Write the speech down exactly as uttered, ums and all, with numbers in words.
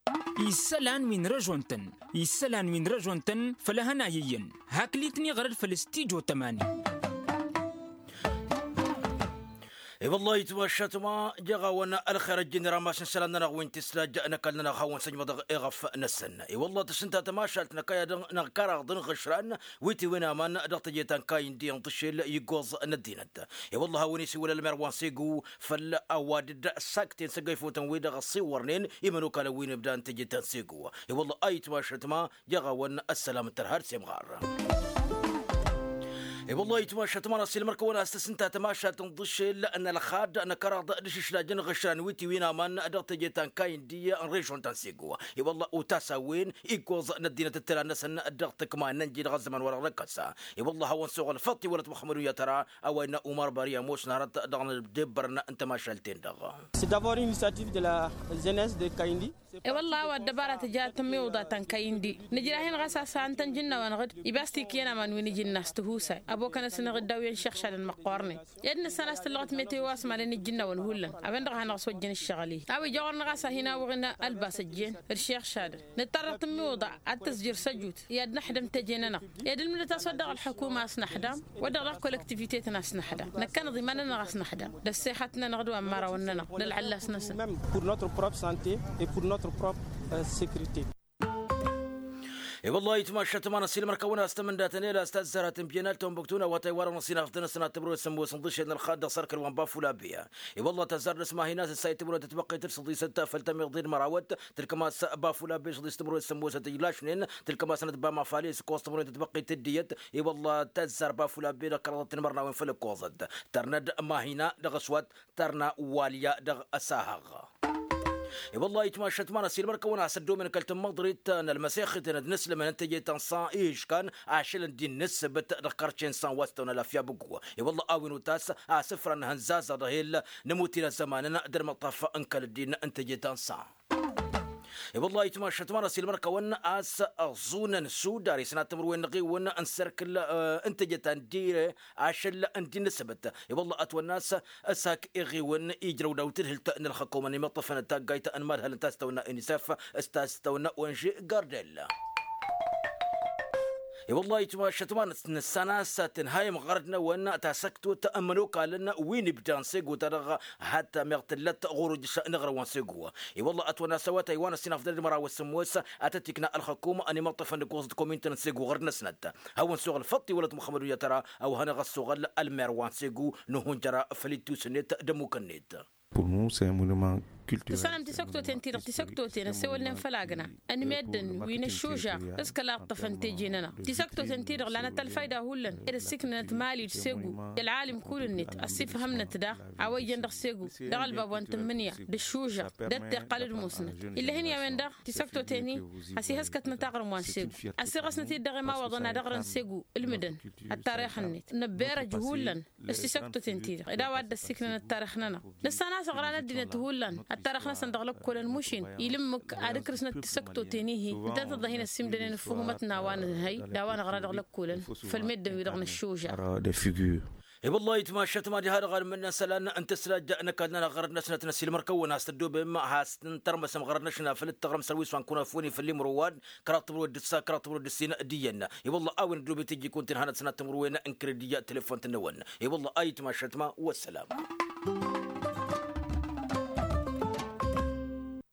يسلان وين رجونتن يسلان وين رجونتن فلهنايين هاكليتني غير فلستيجو تماني. اي والله يتوشت ما جغا وانا الخير الجنرا ما سنسلنا وين تسلا جانا كلنا خاون سجمد اغف نسن اي والله تسنتا تماشلت نكايا نكارا ضن غشران ويتي وين مان دغت جيتان كاين دي انطشيل يغوز ندينت اي والله وين يسوي المروان سيغو فل اواد ساكتين سقيفوتن ويدا صورنين يمنو كلا وين بدا انت جيتان سيغو اي والله اي توشت ما جغا وانا السلام ترهر سيمغار. اي والله يتماشى تمارا سي المركه وانا استسنتها تماشى تنضش لان الخاد انا كرا دش شلاجن غشان ويتي وينا مان ادرت جيتان كاين دي ريجون تنسيقوا اي والله وتاسا وين ايكوز ندينا التلا ناس ادرت كما ننجي غزمان ولا ركسا اي والله هو نسوق الفطي ولا محمد يا ترى او ان عمر بريا موش نهارت دغن دبرنا انت ما شلتين دغ سي دافور انيشيتيف دو لا جينيس دو كايندي اي والله ودبارة جات ميوضة تن كايندي نجراهين غسا سانتن جنة ونغد يباستي كينا من وين يجي الناس تهوسا ابو كان سنغ الداوين شيخ شاد المقارني يدنا سنه استلغت ميتي واسما لين الجنه ونهولن ابن راه نغسو جن الشغلي ابي جور نغسا هنا وغنا الباس الجن الشيخ شاد نضطر ميوضع التسجير سجوت يدنا حدم تجيننا يد من تصدق الحكومه اسنحدم ودغ كولكتيفيتي ناس نحدم نكن ضماننا نغس نحدم دسيحتنا نغدو اماره وننا للعلاس نس même pour notre propre santé et pour notre propre euh, sécurité. اي والله يتماشى تمانا سي المركونه استمنداتني لا استاذ زهره بينال تومبكتونا وتايوار نصينا فتنا سنه تبرو سمو سندش ان الخاده سركل وان بافولا بيا اي والله تزار اسمها هنا السايت تبرو تتبقي ترصدي سته فلتم يغدير مراوت تلك ما بافولا بيش دي استمرو سمو ستيلاشنين تلك ما سنه باما فاليس كوست تبرو تتبقي تديت اي والله تزار بافولا بيا كرضت مرنا وين فلك كوزد ترند ما هنا دغسوات ترنا واليا دغ اساهغ اي والله يتماشى تمانا سي المركه وانا سدو من كلت مضريت انا المساخ تنس لما انت جيت صا ايش كان عشان دي نسبه ذكرتين صا وستنا لا فيا بقوه اي والله اوين وتاس اسفر ان هنزاز رهيل نموتي زمان نقدر مطفى انكل الدين انت جيت صا اي والله يتماشى تمارا سي المركه وانا اس اظن سوداري سنه تمر وين نقي وانا انسركل انت جت ندير عشان انت نسبت اي والله اتو الناس اساك اغي ون يجروا دوتر هل تن الحكومه ني مطفنا تاقايت ان مال هل تستونا انساف استستونا وانجي جارديلا اي والله يتماشى تمانا السنه ساتن هاي مغردنا وانا تاسكتو تامنوا قالنا وين بدان سيغو ترغى حتى مغتلت غروج نغرا وانسيغو اي والله اتونا سوات ايوانا سينا فدر مرا وسموسا اتتكنا الحكومه اني مطفن نكوز كومينتن سيغو غرنا سند هو نسوغ الفطي ولد محمد يا ترى او هنا غسوغ المروان سيغو نهون جرا فليتو سنيت دمو كنيت. Pour nous, c'est un monument culturel. تسلم تسكتو تنتير تسكتو تنا سوالنا فلاقنا أن ميدن وين الشوجة اسكلا طفن تجينا تسكتو تنتير لنا تلفايدة هولن إذا سكنة مالي تسيقو العالم كل النت السيف همنا تدا عوي جندر سيقو دا الباب وانت منيا بالشوجة دت قلد موسنا إلا هني وين دا تسكتو تاني أسي هسكت نتاقر موان سيقو أسي غسنا تيدا ما وضنا دغرن سيقو المدن التاريخ النت نبير جهولا استسكتو تنتير إذا وعد السكنة التاريخنا نسانا صغرانا دينا تهولن التاريخ ناس ندغلق كل المشين يلمك أذكرسنا تسكتو تنيه انت تضهين السم دين فهمتنا وانا هي داوانا غرا دغلق كل فالمد بيدغن الشوجة اي والله يتماشى تمادي هذا غير من سلالنا انت سلاج انك انا غرنا سنه نسي المركون استدو بما هاس ترمس غرناشنا في التغرم سرويس وانكون فوني في اللي مرواد كرات برود الساكرات برود السين دينا اي والله اول دوبي تجي كنت هنا سنه مروينا انكريديا تليفون تنون اي والله اي تماشى تما والسلام.